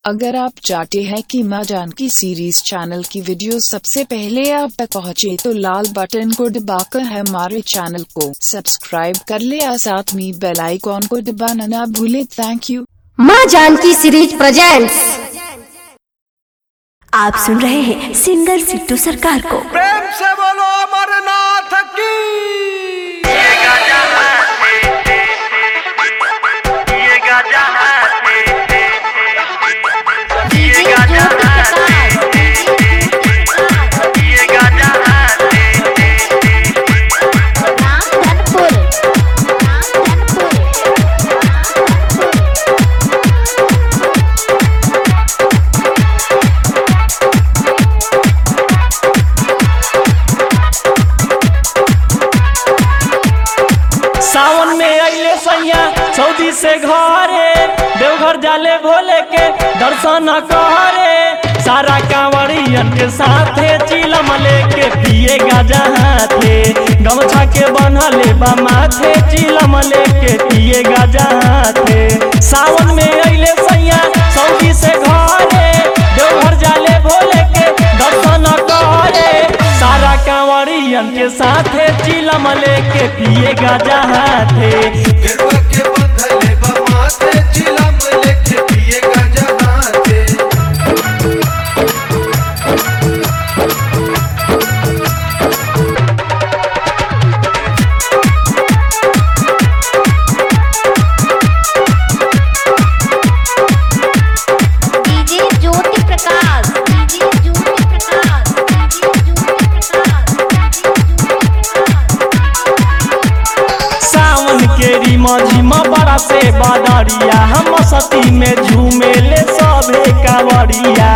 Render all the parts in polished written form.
अगर आप चाहते हैं कि माँ जानकी सीरीज चैनल की वीडियो सबसे पहले आप तक पहुँचे तो लाल बटन को दबाकर हमारे चैनल को सब्सक्राइब कर ले और साथ में बेल आइकॉन को दबाना ना भूले। Thank you. Maa Janki series presents. आप सुन रहे हैं सिंगर सिद्धू सरकार को। प्रेम से बोलो अमरनाथ की। सावन में अइले सैया सऊदी से घरे, देवघर जाले भोले के दर्शन करे। सारा कांवरियन के साथे चिलम लेके पिए गाजा हाथे, गमछा के बनले बा माथे चिलम लेके पिए गाजा हाथे। सावन में अइले सैया सऊदी से घरे, देवघर जाले भोले के दर्शन करे। सारा कांवरियन के साथे चिलम लेके पिए गाजा हाथे, गेरुआ के बंधले बा माथे, चिलम लेके पिए गाजा हाथे। DJ Jyoti Prakash, DJ Jyoti Prakash, DJ Jyoti सावन के रिमा झिमा बड़ा से बादरिया, हम सती में झूमेले सभे कांवरिया।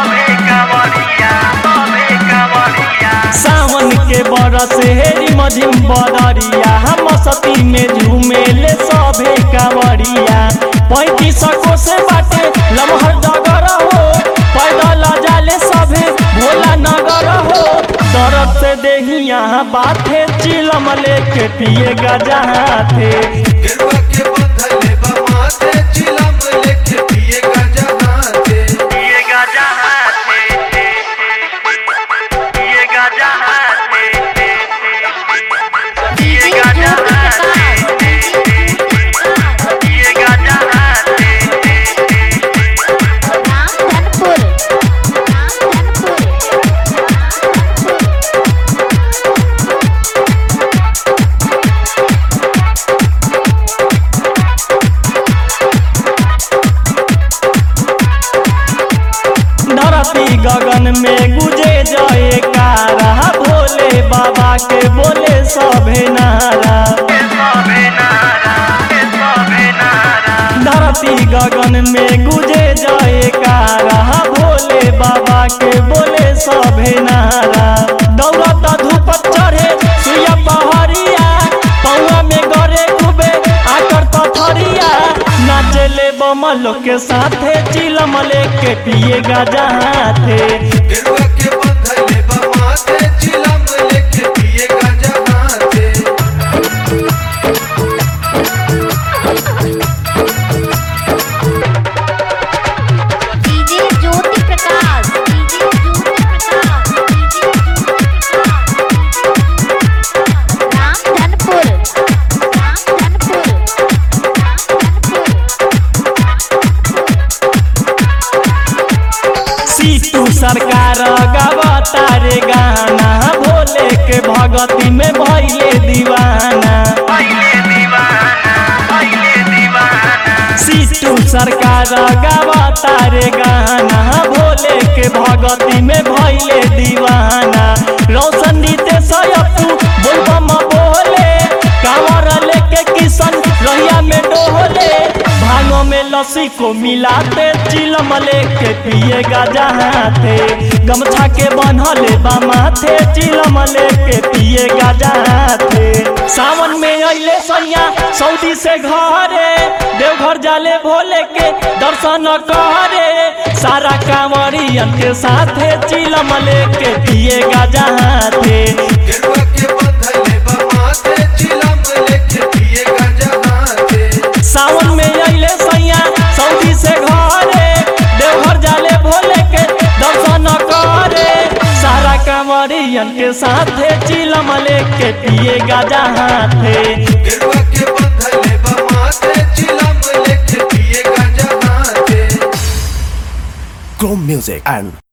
सावन के बरस हेरी मझिम बदरिया, हम सती में झूमेले सभे कांवरिया। 35 कोस से बाटे लमहर डगर हो, पैदल जाले सभे भोला नगर हो। दर्द से देहिया बाथे चिलम लेके पिए गाजा हाथे, गेरुआ के बंधले बा माथे, चिलम लेके पिए गाजा हाथे। पिए गाजा हाथे, पिए गाजा हाथे, पिए गाजा हाथे, पिए गाजा हाथे। रामधनपुर, धरती गगन में गुजे जाए कारा, भोले बाबा के बोले सभे नारा। धरती गगन में गुजे जाए कारा, भोले बाबा के बोले सभे नारा। दौड़ता धूप चढ़े सुइया पहरिया, पौआ में गरे खूबे आकर पथरिया। नाचले बमलो के साथे चिलम लेके पिए गाजा हाथे, गेरुआ के बंधले बा माथे, चिलम लेके पिए गाजा हाथे। DJ Jyoti Prakash, DJ Jyoti Prakash, DJ Jyoti Prakash. Ramdhanpur, Ramdhanpur, Situ Sarkar गावता रे गाना, भोले के भगती में भइले दीवाना। सीतू सरकार गावता रे गाना, भोले के भगती में भइले दीवाना। रोशन दीते सयपू बोलबम बोले, कांवर लेके किशन रहिया में डोले। भांगों में लस्सी को मिलाते चिलम लेके पिए गाजा हाथे, गमछा के बनले बा माथे चिलम लेके पिए गाजा हाथे। सावन में अइले सैया सऊदी से घरे, देवघर जाले भोले के दर्शन करे। सारा कांवरियन के साथे चिलम लेके पिए गाजा हाथे, गेरुआ के बंधले बा माथे, चिलम लेके पिए गाजा हाथे। सावन में अइले सैया सऊदी से घरे, देवघर कंवरियन के साथे चिलम लेके पिएगा जहाथे। गेरुआ के बंधले बा माथे चिलम लेके पिएगा जहां से। Chrome Music and